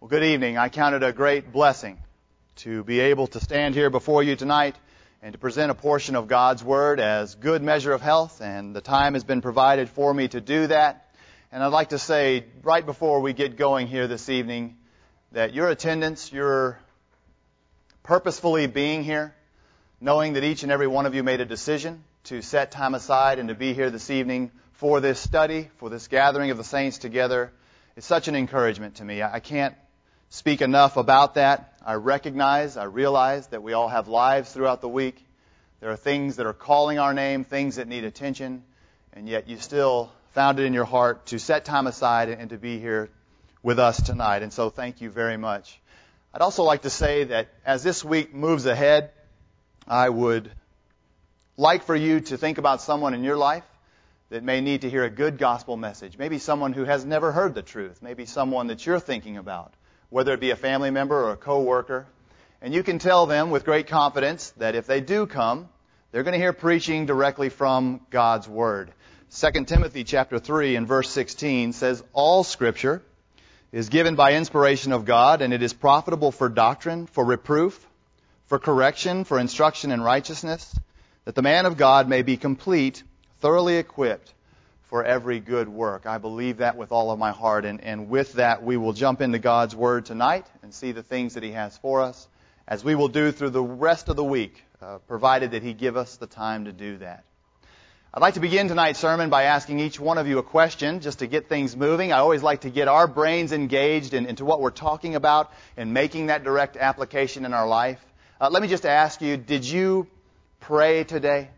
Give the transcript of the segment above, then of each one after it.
Well, good evening. I count it a great blessing to be able to stand here before you tonight and to present a portion of God's Word as good measure of health, and the time has been provided for me to do that. And I'd like to say right before we get going here this evening that your attendance, your purposefully being here, knowing that each and every one of you made a decision to set time aside and to be here this evening for this study, for this gathering of the saints together, is such an encouragement to me. I can't speak enough about that. I realize that we all have lives throughout the week. There are things that are calling our name, things that need attention, and yet you still found it in your heart to set time aside and to be here with us tonight. And so thank you very much. I'd also like to say that as this week moves ahead, I would like for you to think about someone in your life that may need to hear a good gospel message. Maybe someone who has never heard the truth. Maybe someone that you're thinking about, whether it be a family member or a co-worker. And you can tell them with great confidence that if they do come, they're going to hear preaching directly from God's Word. 2 Timothy chapter 3 and verse 16 says, "All Scripture is given by inspiration of God, and it is profitable for doctrine, for reproof, for correction, for instruction in righteousness, that the man of God may be complete, thoroughly equipped for every good work." I believe that with all of my heart, and with that we will jump into God's Word tonight and see the things that He has for us, as we will do through the rest of the week, provided that He give us the time to do that. I'd like to begin tonight's sermon by asking each one of you a question, just to get things moving. I always like to get our brains engaged into what we're talking about and making that direct application in our life. Let me just ask you, did you pray today?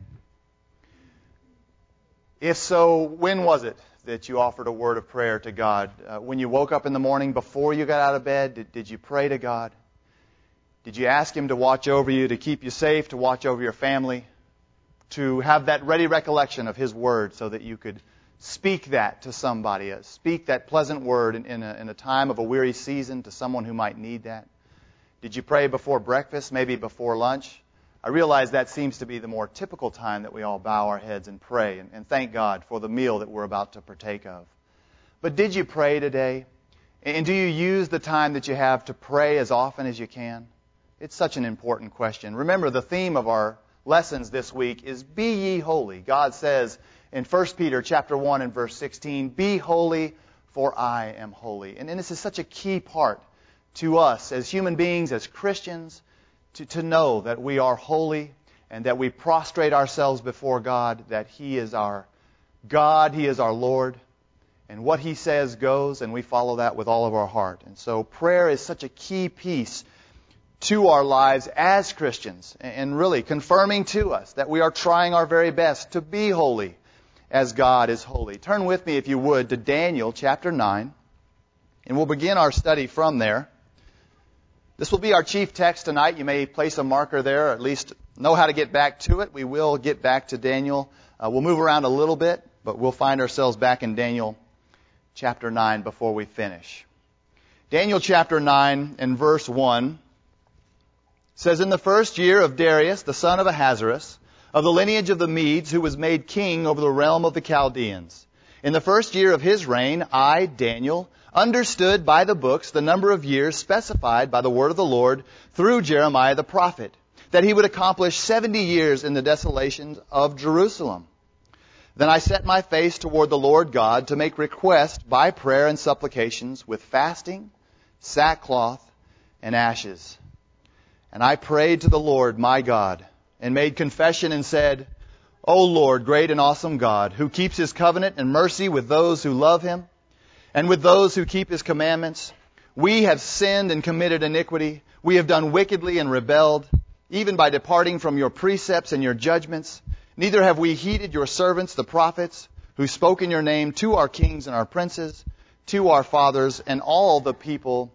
If so, when was it that you offered a word of prayer to God? When you woke up in the morning before you got out of bed, did you pray to God? Did you ask Him to watch over you, to keep you safe, to watch over your family, to have that ready recollection of His Word so that you could speak that to somebody, speak that pleasant word in a time of a weary season to someone who might need that? Did you pray before breakfast, maybe before lunch? I realize that seems to be the more typical time that we all bow our heads and pray and thank God for the meal that we're about to partake of. But did you pray today? And do you use the time that you have to pray as often as you can? It's such an important question. Remember, the theme of our lessons this week is "Be ye holy." God says in 1 Peter chapter 1 and verse 16, "Be holy, for I am holy." And this is such a key part to us as human beings, as Christians, to know that we are holy and that we prostrate ourselves before God, that He is our God, He is our Lord, and what He says goes, and we follow that with all of our heart. And so prayer is such a key piece to our lives as Christians, and really confirming to us that we are trying our very best to be holy as God is holy. Turn with me, if you would, to Daniel chapter 9, and we'll begin our study from there. This will be our chief text tonight. You may place a marker there, or at least know how to get back to it. We will get back to Daniel. We'll move around a little bit, but we'll find ourselves back in Daniel chapter 9 before we finish. Daniel chapter 9 and verse 1 says, "In the first year of Darius, the son of Ahasuerus, of the lineage of the Medes, who was made king over the realm of the Chaldeans, in the first year of his reign, I, Daniel, understood by the books the number of years specified by the word of the Lord through Jeremiah the prophet, that He would accomplish 70 years in the desolations of Jerusalem. Then I set my face toward the Lord God to make request by prayer and supplications with fasting, sackcloth, and ashes. And I prayed to the Lord my God and made confession and said, O Lord, great and awesome God, who keeps His covenant and mercy with those who love Him, and with those who keep His commandments, we have sinned and committed iniquity. We have done wickedly and rebelled, even by departing from your precepts and your judgments. Neither have we heeded your servants, the prophets, who spoke in your name to our kings and our princes, to our fathers, and all the people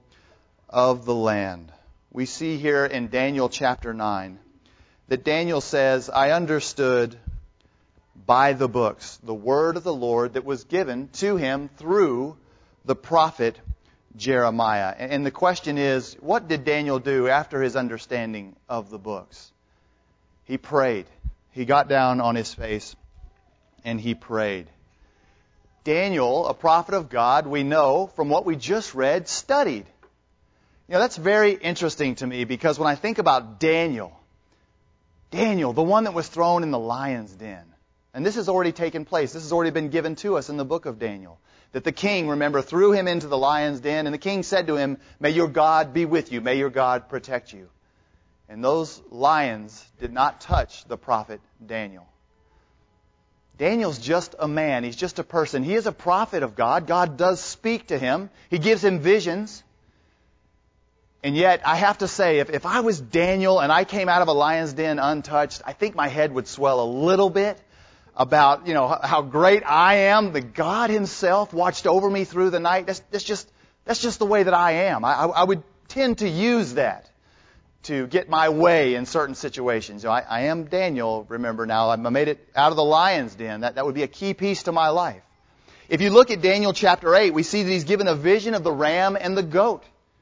of the land." We see here in Daniel chapter 9 that Daniel says, I understood by the books the word of the Lord that was given to him through the prophet Jeremiah. And the question is, what did Daniel do after his understanding of the books? He prayed. He got down on his face and he prayed. Daniel, a prophet of God, we know from what we just read, studied. That's very interesting to me because when I think about Daniel, the one that was thrown in the lion's den, and this has already taken place. This has already been given to us in the book of Daniel. That the king, remember, threw him into the lion's den, and the king said to him, "May your God be with you. May your God protect you." And those lions did not touch the prophet Daniel. Daniel's just a man. He's just a person. He is a prophet of God. God does speak to him. He gives him visions. And yet, I have to say, if I was Daniel and I came out of a lion's den untouched, I think my head would swell a little bit about, how great I am. The God Himself watched over me through the night. That's just the way that I am. I would tend to use that to get my way in certain situations. I am Daniel, remember now. I made it out of the lion's den. That would be a key piece to my life. If you look at Daniel chapter 8, we see that he's given a vision of the ram and the goat.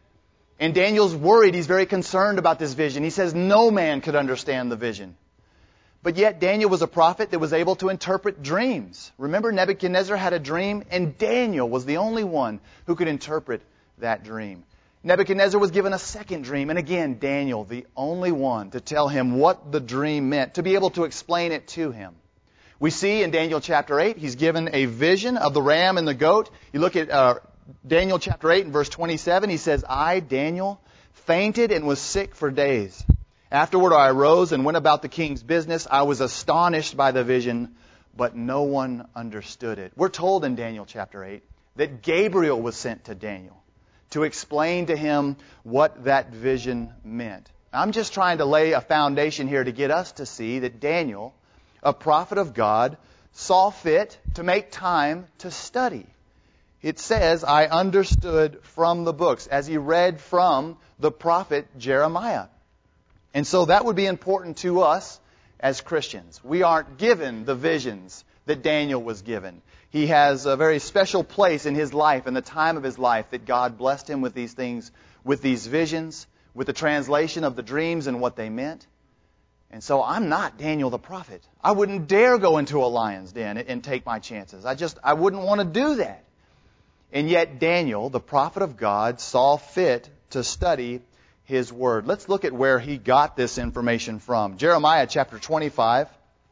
And Daniel's worried. He's very concerned about this vision. He says no man could understand the vision. But yet Daniel was a prophet that was able to interpret dreams. Remember, Nebuchadnezzar had a dream, and Daniel was the only one who could interpret that dream. Nebuchadnezzar was given a second dream, and again, Daniel, the only one to tell him what the dream meant, to be able to explain it to him. We see in Daniel chapter 8, he's given a vision of the ram and the goat. You look at Daniel chapter 8 and verse 27, he says, "I, Daniel, fainted and was sick for days. Afterward I arose and went about the king's business. I was astonished by the vision, but no one understood it." We're told in Daniel chapter 8 that Gabriel was sent to Daniel to explain to him what that vision meant. I'm just trying to lay a foundation here to get us to see that Daniel, a prophet of God, saw fit to make time to study. It says, "I understood from the books," as he read from the prophet Jeremiah. And so that would be important to us as Christians. We aren't given the visions that Daniel was given. He has a very special place in his life, in the time of his life, that God blessed him with these things, with these visions, with the translation of the dreams and what they meant. And so I'm not Daniel the prophet. I wouldn't dare go into a lion's den and take my chances. I wouldn't want to do that. And yet Daniel, the prophet of God, saw fit to study His Word. Let's look at where he got this information from. Jeremiah chapter 25.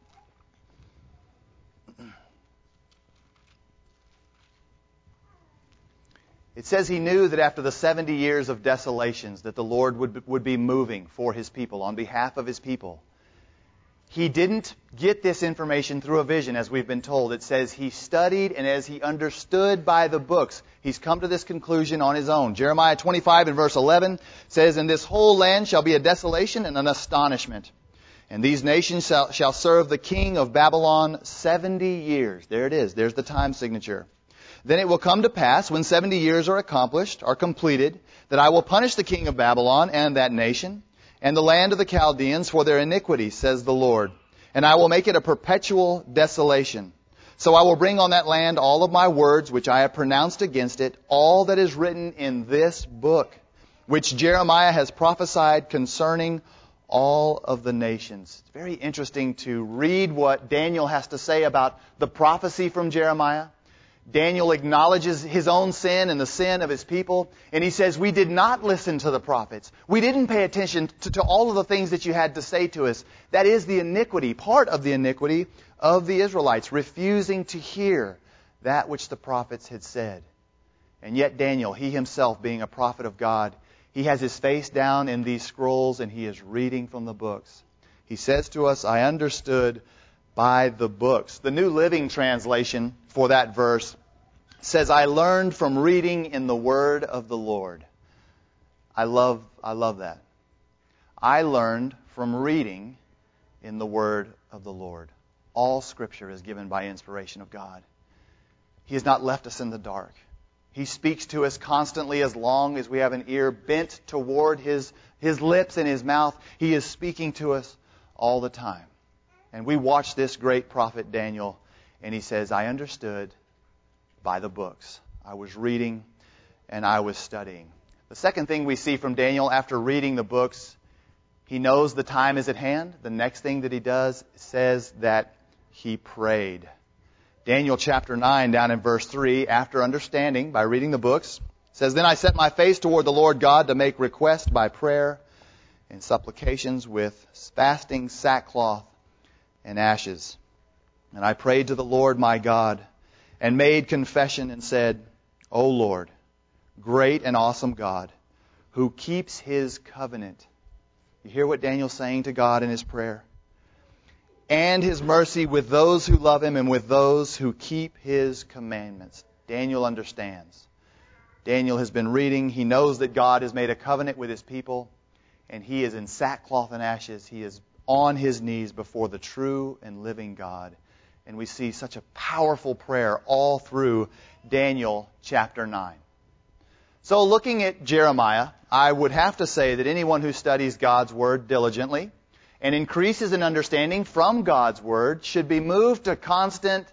It says he knew that after the 70 years of desolations that the Lord would be moving for His people, on behalf of His people. He didn't get this information through a vision, as we've been told. It says he studied, and as he understood by the books, he's come to this conclusion on his own. Jeremiah 25 and verse 11 says, "And this whole land shall be a desolation and an astonishment. And these nations shall serve the king of Babylon 70 years. There it is. There's the time signature. "Then it will come to pass, when 70 years are accomplished, are completed, that I will punish the king of Babylon and that nation, and the land of the Chaldeans for their iniquity, says the Lord. And I will make it a perpetual desolation. So I will bring on that land all of my words which I have pronounced against it, all that is written in this book, which Jeremiah has prophesied concerning all of the nations." It's very interesting to read what Daniel has to say about the prophecy from Jeremiah. Daniel acknowledges his own sin and the sin of his people. And he says, "We did not listen to the prophets. We didn't pay attention to all of the things that you had to say to us." That is the iniquity, part of the iniquity of the Israelites, refusing to hear that which the prophets had said. And yet Daniel, he himself being a prophet of God, he has his face down in these scrolls and he is reading from the books. He says to us, "I understood by the books." The New Living Translation for that verse says, "I learned from reading in the word of the Lord." I love that. I learned from reading in the word of the Lord. All Scripture is given by inspiration of God. He has not left us in the dark. He speaks to us constantly as long as we have an ear bent toward His lips and His mouth. He is speaking to us all the time. And we watch this great prophet Daniel, and he says, "I understood by the books." I was reading and I was studying. The second thing we see from Daniel after reading the books, he knows the time is at hand. The next thing that he does says that he prayed. Daniel chapter 9 down in verse 3, after understanding by reading the books, It says, Then I set my face toward the Lord God to make request by prayer and supplications with fasting, sackcloth, and ashes. And I prayed to the Lord my God and made confession and said, O Lord, great and awesome God, who keeps His covenant. You hear what Daniel's saying to God in his prayer? And His mercy with those who love Him and with those who keep His commandments. Daniel understands. Daniel has been reading. He knows that God has made a covenant with His people. And he is in sackcloth and ashes. He is on his knees before the true and living God. And we see such a powerful prayer all through Daniel chapter 9. So looking at Jeremiah, I would have to say that anyone who studies God's Word diligently and increases in understanding from God's Word should be moved to constant,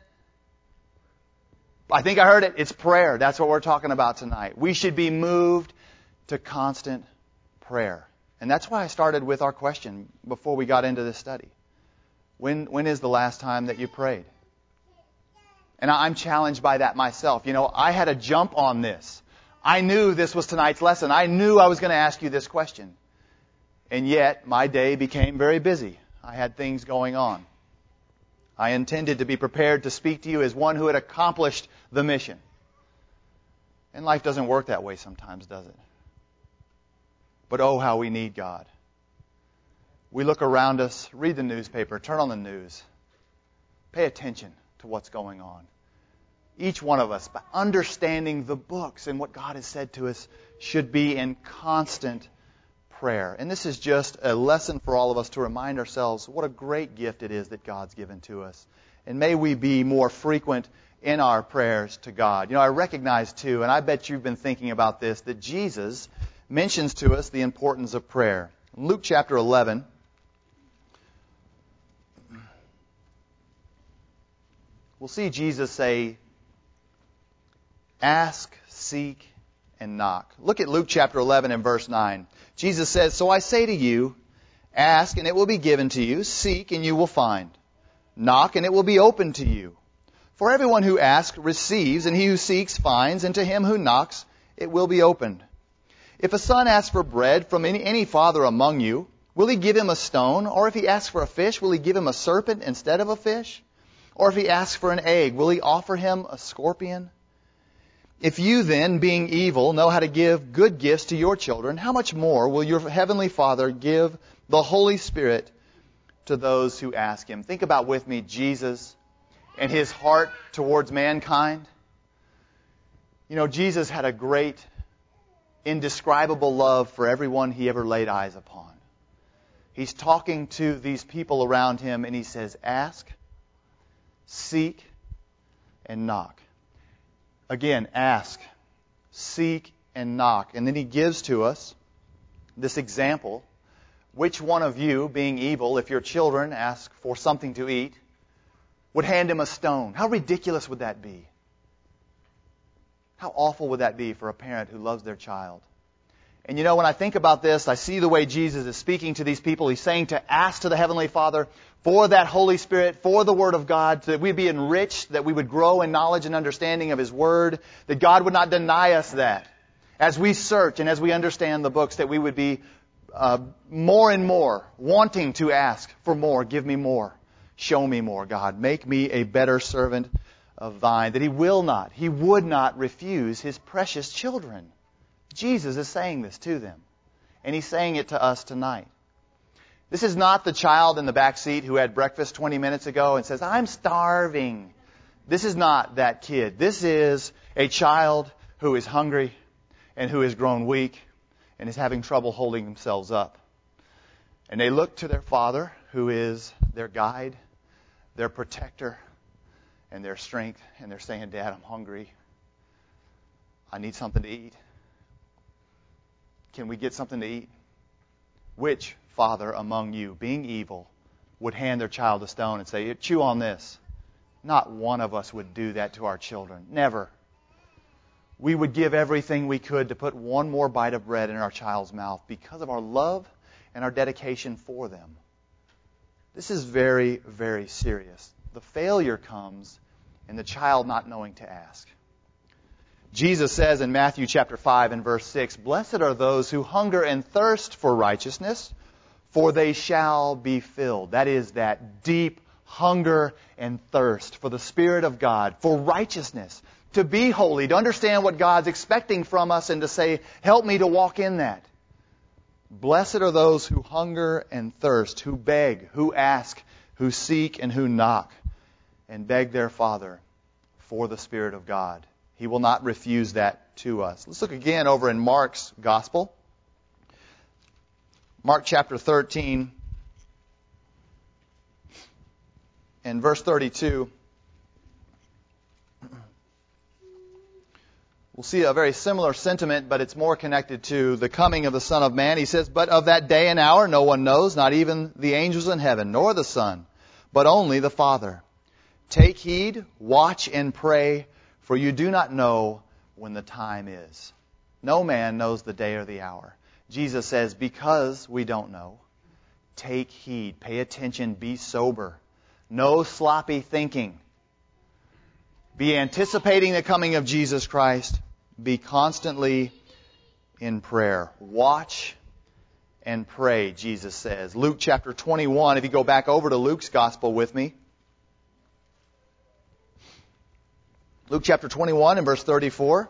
I think I heard it, it's prayer. That's what we're talking about tonight. We should be moved to constant prayer. And that's why I started with our question before we got into this study. When is the last time that you prayed? And I'm challenged by that myself. You know, I had a jump on this. I knew this was tonight's lesson. I knew I was going to ask you this question. And yet, my day became very busy. I had things going on. I intended to be prepared to speak to you as one who had accomplished the mission. And life doesn't work that way sometimes, does it? But oh, how we need God. We look around us, read the newspaper, turn on the news. Pay attention to what's going on. Each one of us, by understanding the books and what God has said to us, should be in constant prayer. And this is just a lesson for all of us to remind ourselves what a great gift it is that God's given to us. And may we be more frequent in our prayers to God. You know, I recognize too, and I bet you've been thinking about this, that Jesus mentions to us the importance of prayer. In Luke chapter 11, we'll see Jesus say, ask, seek, and knock. Look at Luke chapter 11 and verse 9. Jesus says, So I say to you, ask and it will be given to you, seek and you will find, knock and it will be opened to you. For everyone who asks receives, and he who seeks finds, and to him who knocks it will be opened. If a son asks for bread from any father among you, will he give him a stone? Or if he asks for a fish, will he give him a serpent instead of a fish? Or if he asks for an egg, will he offer him a scorpion? If you then, being evil, know how to give good gifts to your children, how much more will your heavenly Father give the Holy Spirit to those who ask Him? Think about with me Jesus and His heart towards mankind. You know, Jesus had a great, indescribable love for everyone He ever laid eyes upon. He's talking to these people around Him and He says, ask, seek, and knock. Again, ask, seek, and knock. And then He gives to us this example. Which one of you, being evil, if your children ask for something to eat, would hand him a stone? How ridiculous would that be? How awful would that be for a parent who loves their child? And you know, when I think about this, I see the way Jesus is speaking to these people. He's saying to ask to the Heavenly Father for that Holy Spirit, for the Word of God, so that we'd be enriched, that we would grow in knowledge and understanding of His Word, that God would not deny us that. As we search and as we understand the books, that we would be more and more wanting to ask for more. Give me more. Show me more, God. Make me a better servant of Thine. That He would not refuse His precious children. Jesus is saying this to them. And He's saying it to us tonight. This is not the child in the back seat who had breakfast 20 minutes ago and says, I'm starving. This is not that kid. This is a child who is hungry and who has grown weak and is having trouble holding themselves up. And they look to their father, who is their guide, their protector, and their strength. And they're saying, Dad, I'm hungry. I need something to eat. Can we get something to eat? Which father among you, being evil, would hand their child a stone and say, chew on this? Not one of us would do that to our children. Never. We would give everything we could to put one more bite of bread in our child's mouth because of our love and our dedication for them. This is very, very serious. The failure comes in the child not knowing to ask. Jesus says in Matthew chapter 5 and verse 6, "Blessed are those who hunger and thirst for righteousness, for they shall be filled." That is that deep hunger and thirst for the Spirit of God, for righteousness, to be holy, to understand what God's expecting from us and to say, help me to walk in that. Blessed are those who hunger and thirst, who beg, who ask, who seek, and who knock, and beg their Father for the Spirit of God. He will not refuse that to us. Let's look again over in Mark's Gospel. Mark chapter 13 and verse 32. We'll see a very similar sentiment, but it's more connected to the coming of the Son of Man. He says, "But of that day and hour no one knows, not even the angels in heaven, nor the Son, but only the Father. Take heed, watch and pray, for you do not know when the time is." No man knows the day or the hour. Jesus says, because we don't know, take heed, pay attention, be sober. No sloppy thinking. Be anticipating the coming of Jesus Christ. Be constantly in prayer. Watch and pray, Jesus says. Luke chapter 21, if you go back over to Luke's Gospel with me. Luke chapter 21 and verse 34.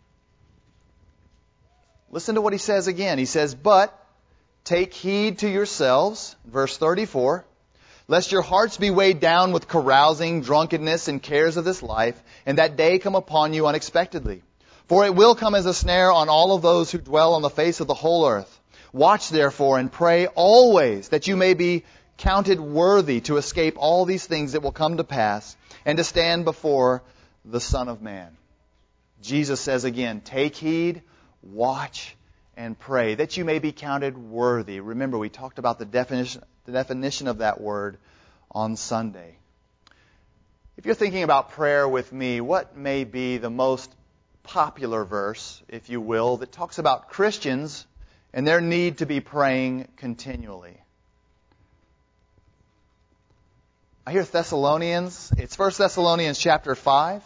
Listen to what he says again. He says, "But take heed to yourselves," verse 34, "lest your hearts be weighed down with carousing, drunkenness, and cares of this life, and that day come upon you unexpectedly. For it will come as a snare on all of those who dwell on the face of the whole earth. Watch therefore and pray always that you may be counted worthy to escape all these things that will come to pass and to stand before the Son of Man." Jesus says again, take heed, watch, and pray that you may be counted worthy. Remember, we talked about the definition of that word on Sunday. If you're thinking about prayer with me, what may be the most popular verse, if you will, that talks about Christians and their need to be praying continually? I hear Thessalonians. It's 1 Thessalonians chapter 5.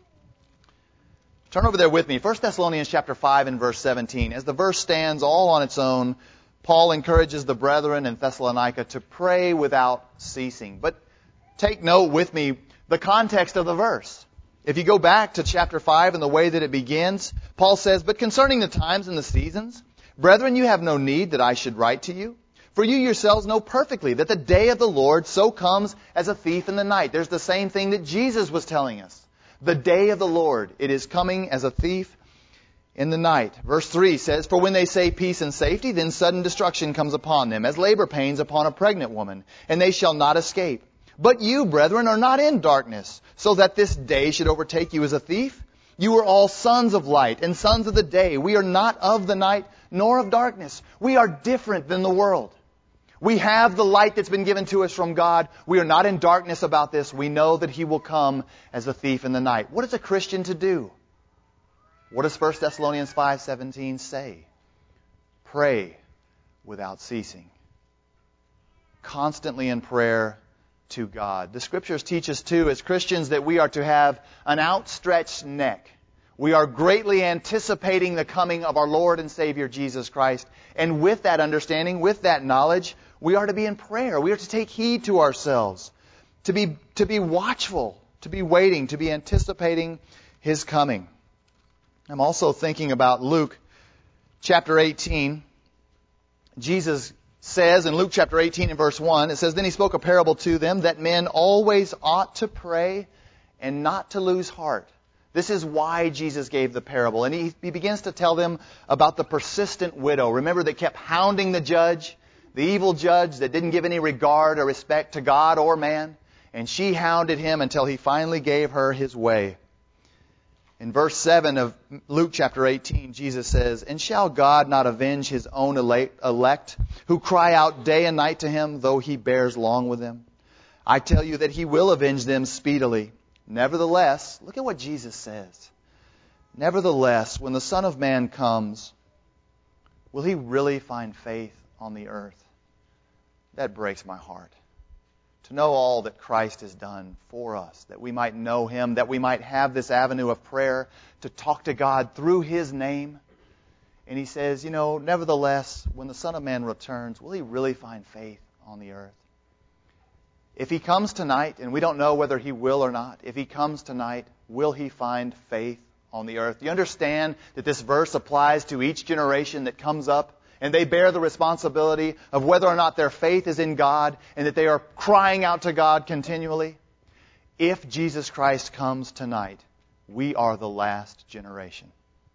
Turn over there with me. 1 Thessalonians chapter 5 and verse 17. As the verse stands all on its own, Paul encourages the brethren in Thessalonica to pray without ceasing. But take note with me the context of the verse. If you go back to chapter 5 and the way that it begins, Paul says, "But concerning the times and the seasons, brethren, you have no need that I should write to you. For you yourselves know perfectly that the day of the Lord so comes as a thief in the night." There's the same thing that Jesus was telling us. The day of the Lord, it is coming as a thief in the night. Verse 3 says, "For when they say peace and safety, then sudden destruction comes upon them, as labor pains upon a pregnant woman, and they shall not escape. But you, brethren, are not in darkness, so that this day should overtake you as a thief. You are all sons of light and sons of the day. We are not of the night nor of darkness." We are different than the world. We have the light that's been given to us from God. We are not in darkness about this. We know that He will come as a thief in the night. What is a Christian to do? What does 1 Thessalonians 5:17 say? Pray without ceasing. Constantly in prayer to God. The Scriptures teach us too, as Christians, that we are to have an outstretched neck. We are greatly anticipating the coming of our Lord and Savior Jesus Christ. And with that understanding, with that knowledge, we are to be in prayer. We are to take heed to ourselves, to be watchful, to be waiting, to be anticipating His coming. I'm also thinking about Luke chapter 18. Jesus says in Luke chapter 18 and verse 1, it says, "Then He spoke a parable to them that men always ought to pray and not to lose heart." This is why Jesus gave the parable. And he begins to tell them about the persistent widow. Remember, that kept hounding the judge, the evil judge that didn't give any regard or respect to God or man. And she hounded him until he finally gave her his way. In verse 7 of Luke chapter 18, Jesus says, "And shall God not avenge His own elect, who cry out day and night to Him, though He bears long with them? I tell you that He will avenge them speedily. Nevertheless," look at what Jesus says, "nevertheless, when the Son of Man comes, will He really find faith on the earth?" That breaks my heart. to know all that Christ has done for us, that we might know Him, that we might have this avenue of prayer to talk to God through His name. And He says, nevertheless, when the Son of Man returns, will He really find faith on the earth? If He comes tonight, and we don't know whether He will or not, if He comes tonight, will He find faith on the earth? Do you understand that this verse applies to each generation that comes up? And they bear the responsibility of whether or not their faith is in God and that they are crying out to God continually. If Jesus Christ comes tonight, we are the last generation.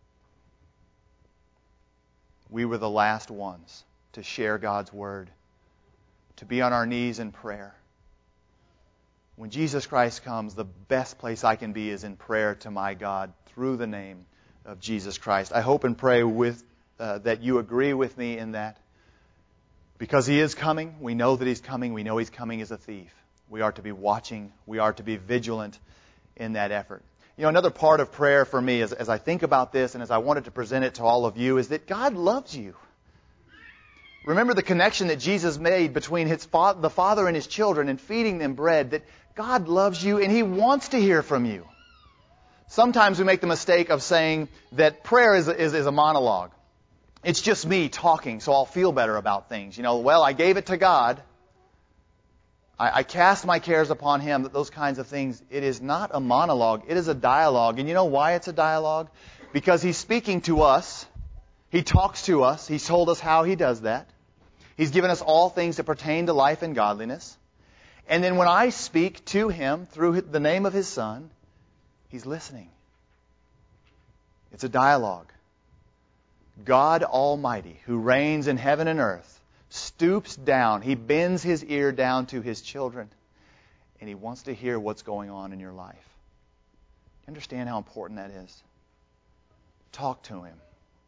We were the last ones to share God's Word, to be on our knees in prayer. When Jesus Christ comes, the best place I can be is in prayer to my God through the name of Jesus Christ. I hope and pray that you agree with me in that. Because He is coming, we know that He's coming, we know He's coming as a thief. We are to be watching, we are to be vigilant in that effort. Another part of prayer for me, as I think about this and as I wanted to present it to all of you, is that God loves you. Remember the connection that Jesus made between the Father and His children and feeding them bread, that God loves you and He wants to hear from you. Sometimes we make the mistake of saying that prayer is a monologue. It's just me talking, so I'll feel better about things. I gave it to God. I cast my cares upon Him, those kinds of things. It is not a monologue. It is a dialogue. And you know why it's a dialogue? Because He's speaking to us. He talks to us. He's told us how He does that. He's given us all things that pertain to life and godliness. And then when I speak to Him through the name of His Son, He's listening. It's a dialogue. God Almighty, who reigns in heaven and earth, stoops down. He bends His ear down to His children. And He wants to hear what's going on in your life. Understand how important that is? Talk to Him.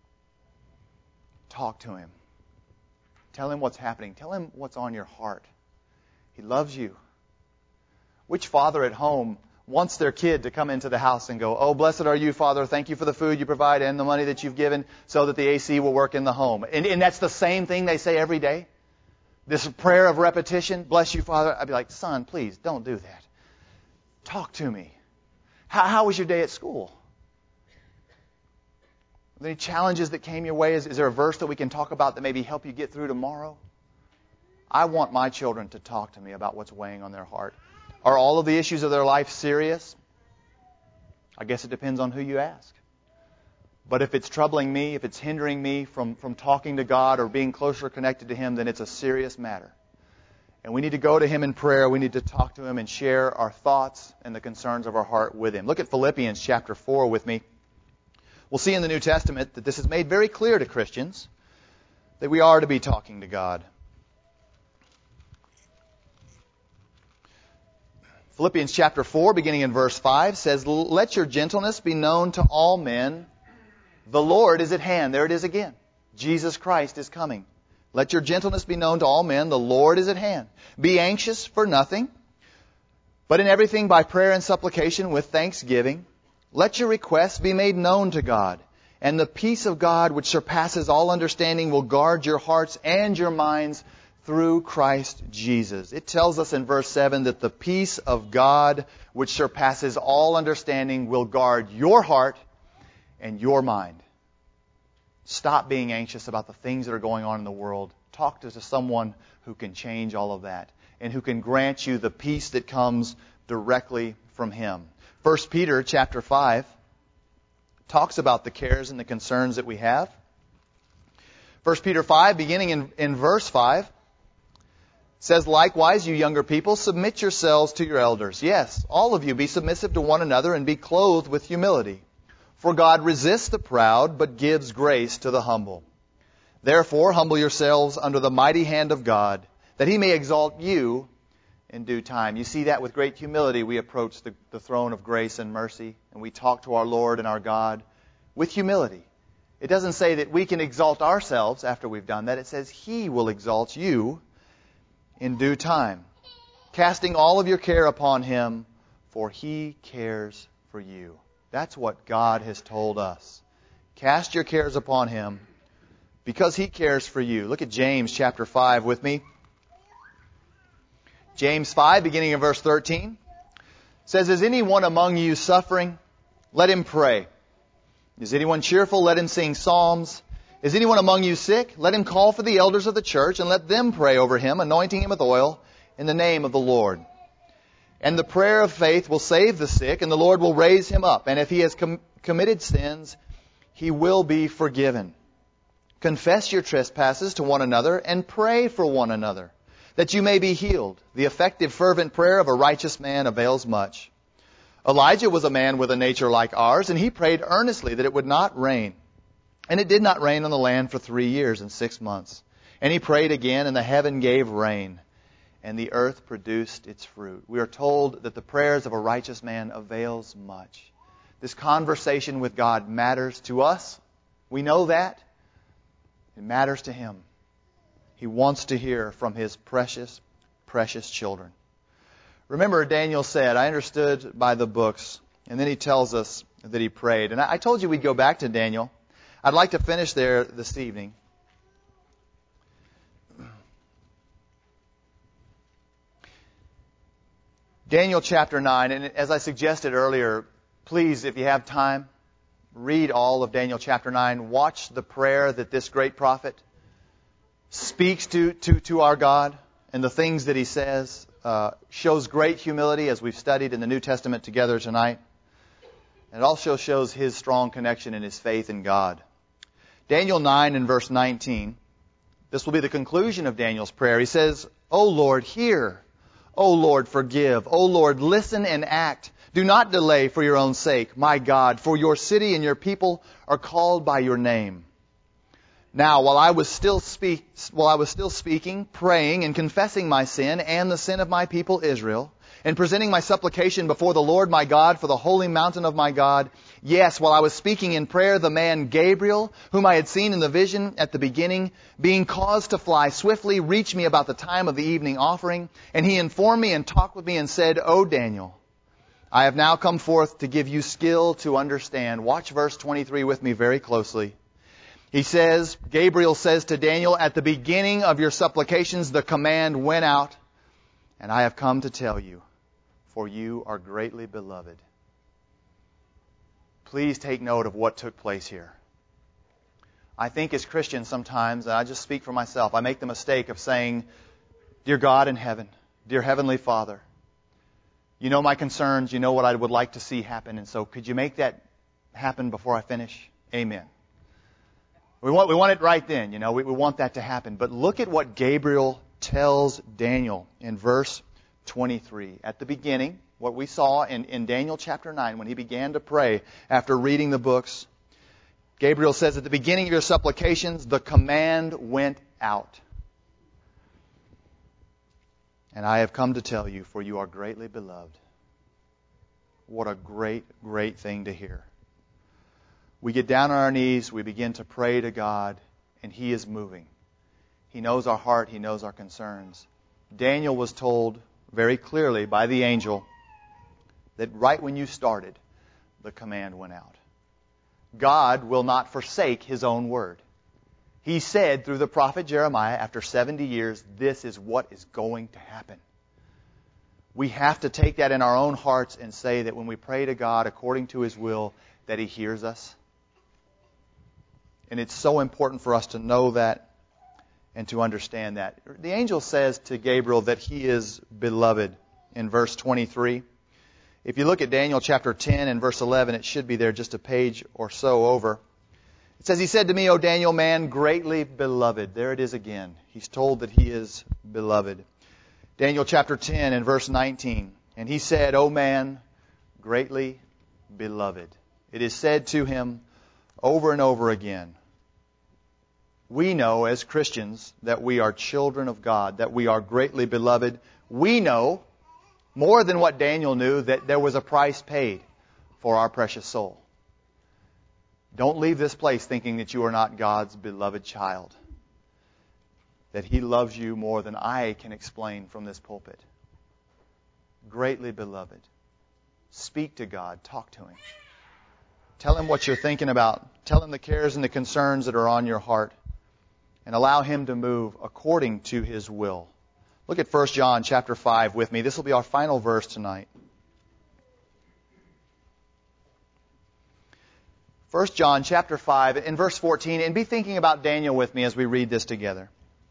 Talk to Him. Tell Him what's happening. Tell Him what's on your heart. He loves you. Which father at home wants their kid to come into the house and go, "Oh, blessed are you, Father. Thank you for the food you provide and the money that you've given so that the AC will work in the home." And that's the same thing they say every day. This prayer of repetition, "Bless you, Father." I'd be like, "Son, please don't do that. Talk to me. How was your day at school? Are there any challenges that came your way? Is there a verse that we can talk about that maybe help you get through tomorrow?" I want my children to talk to me about what's weighing on their heart. Are all of the issues of their life serious? I guess it depends on who you ask. But if it's troubling me, if it's hindering me from talking to God or being closer connected to Him, then it's a serious matter. And we need to go to Him in prayer. We need to talk to Him and share our thoughts and the concerns of our heart with Him. Look at Philippians chapter 4 with me. We'll see in the New Testament that this is made very clear to Christians that we are to be talking to God. Philippians chapter 4, beginning in verse 5, says, "Let your gentleness be known to all men. The Lord is at hand." There it is again. Jesus Christ is coming. "Let your gentleness be known to all men. The Lord is at hand. Be anxious for nothing, but in everything by prayer and supplication with thanksgiving, let your requests be made known to God. And the peace of God, which surpasses all understanding, will guard your hearts and your minds through Christ Jesus." It tells us in verse 7 that the peace of God, which surpasses all understanding, will guard your heart and your mind. Stop being anxious about the things that are going on in the world. Talk to someone who can change all of that and who can grant you the peace that comes directly from Him. 1 Peter chapter 5 talks about the cares and the concerns that we have. 1 Peter 5, beginning in verse 5, says, "Likewise, you younger people, submit yourselves to your elders. Yes, all of you be submissive to one another and be clothed with humility. For God resists the proud, but gives grace to the humble. Therefore, humble yourselves under the mighty hand of God, that He may exalt you in due time." You see that with great humility we approach the throne of grace and mercy, and we talk to our Lord and our God with humility. It doesn't say that we can exalt ourselves after we've done that. It says He will exalt you in due time. "Casting all of your care upon Him, for He cares for you." That's what God has told us. Cast your cares upon Him because He cares for you. Look at James chapter 5 with me. James 5, beginning in verse 13, says, Is anyone among you suffering? Let him pray. Is anyone cheerful? Let him sing psalms. Is anyone among you sick? Let him call for the elders of the church and let them pray over him, anointing him with oil in the name of the Lord. And the prayer of faith will save the sick, and the Lord will raise him up. And if he has committed sins, he will be forgiven. Confess your trespasses to one another and pray for one another, that you may be healed. The effective, fervent prayer of a righteous man avails much. Elijah was a man with a nature like ours, and he prayed earnestly that it would not rain. And it did not rain on the land for 3 years and 6 months. And he prayed again, and the heaven gave rain, and the earth produced its fruit. We are told that the prayers of a righteous man avails much. This conversation with God matters to us. We know that. It matters to Him. He wants to hear from His precious, precious children. Remember, Daniel said, I understood by the books, and then he tells us that he prayed. And I told you we'd go back to Daniel. I'd like to finish there this evening. Daniel chapter 9, and as I suggested earlier, please, if you have time, read all of Daniel chapter 9. Watch the prayer that this great prophet speaks to our God, and the things that he says shows great humility, as we've studied in the New Testament together tonight. And it also shows his strong connection and his faith in God. Daniel 9 and verse 19, this will be the conclusion of Daniel's prayer. He says, O Lord, hear. O Lord, forgive. O Lord, listen and act. Do not delay for your own sake, my God, for your city and your people are called by your name. Now, while I was still speaking, praying, and confessing my sin and the sin of my people Israel, and presenting my supplication before the Lord my God for the holy mountain of my God, yes, while I was speaking in prayer, the man Gabriel, whom I had seen in the vision at the beginning, being caused to fly swiftly, reached me about the time of the evening offering, and he informed me and talked with me and said, O Daniel, I have now come forth to give you skill to understand. Watch verse 23 with me very closely. He says, Gabriel says to Daniel, at the beginning of your supplications, the command went out, and I have come to tell you, for you are greatly beloved. Please take note of what took place here. I think as Christians sometimes, and I just speak for myself, I make the mistake of saying, Dear God in heaven, dear Heavenly Father, you know my concerns, you know what I would like to see happen, and so could you make that happen before I finish? Amen. We want it right then, we want that to happen. But look at what Gabriel tells Daniel in verse 23. At the beginning, what we saw in Daniel chapter 9, when he began to pray after reading the books, Gabriel says, at the beginning of your supplications, the command went out. And I have come to tell you, for you are greatly beloved. What a great, great thing to hear. We get down on our knees, we begin to pray to God, and He is moving. He knows our heart, He knows our concerns. Daniel was told very clearly by the angel that right when you started, the command went out. God will not forsake His own word. He said through the prophet Jeremiah, after 70 years, this is what is going to happen. We have to take that in our own hearts and say that when we pray to God according to His will, that He hears us. And it's so important for us to know that and to understand that. The angel says to Gabriel that he is beloved in verse 23. If you look at Daniel chapter 10 and verse 11, it should be there just a page or so over. It says, He said to me, O Daniel, man greatly beloved. There it is again. He's told that he is beloved. Daniel chapter 10 and verse 19. And he said, O man greatly beloved. It is said to him over and over again. We know as Christians that we are children of God, that we are greatly beloved. We know, more than what Daniel knew, that there was a price paid for our precious soul. Don't leave this place thinking that you are not God's beloved child, that He loves you more than I can explain from this pulpit. Greatly beloved. Speak to God. Talk to Him. Tell Him what you're thinking about. Tell Him the cares and the concerns that are on your heart. And allow Him to move according to His will. Look at 1 John chapter 5 with me. This will be our final verse tonight. 1 John chapter 5 in verse 14, and be thinking about Daniel with me as we read this together.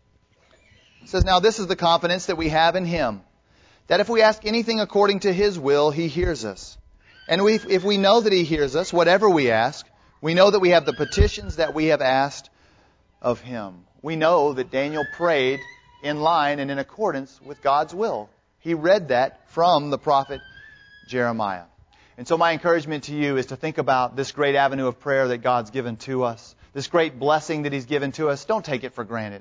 It says, "Now this is the confidence that we have in Him, that if we ask anything according to His will, He hears us. And if we know that He hears us, whatever we ask, we know that we have the petitions that we have asked of Him." We know that Daniel prayed in line and in accordance with God's will. He read that from the prophet Jeremiah. And so my encouragement to you is to think about this great avenue of prayer that God's given to us, this great blessing that He's given to us. Don't take it for granted.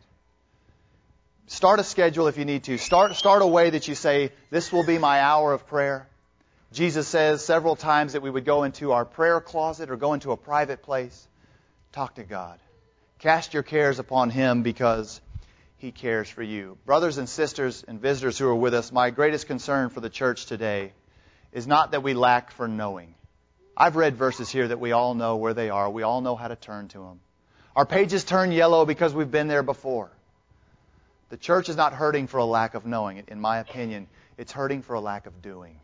Start a schedule if you need to. Start a way that you say, this will be my hour of prayer. Jesus says several times that we would go into our prayer closet or go into a private place. Talk to God. Cast your cares upon Him because He cares for you. Brothers and sisters and visitors who are with us, my greatest concern for the church today is not that we lack for knowing. I've read verses here that we all know where they are. We all know how to turn to them. Our pages turn yellow because we've been there before. The church is not hurting for a lack of knowing. In my opinion, it's hurting for a lack of doing.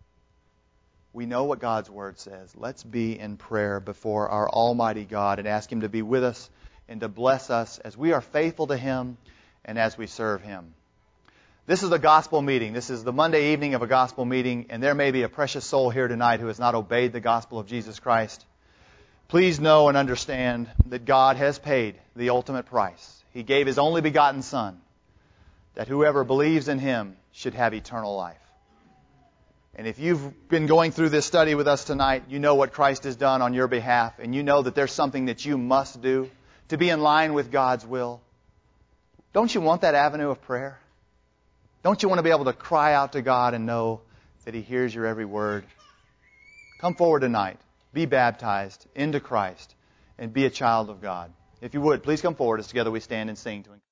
We know what God's Word says. Let's be in prayer before our Almighty God and ask Him to be with us and to bless us as we are faithful to Him and as we serve Him. This is a gospel meeting. This is the Monday evening of a gospel meeting, and there may be a precious soul here tonight who has not obeyed the gospel of Jesus Christ. Please know and understand that God has paid the ultimate price. He gave His only begotten Son, that whoever believes in Him should have eternal life. And if you've been going through this study with us tonight, you know what Christ has done on your behalf, and you know that there's something that you must do to be in line with God's will. Don't you want that avenue of prayer? Don't you want to be able to cry out to God and know that He hears your every word? Come forward tonight. Be baptized into Christ and be a child of God. If you would, please come forward as together we stand and sing to Him.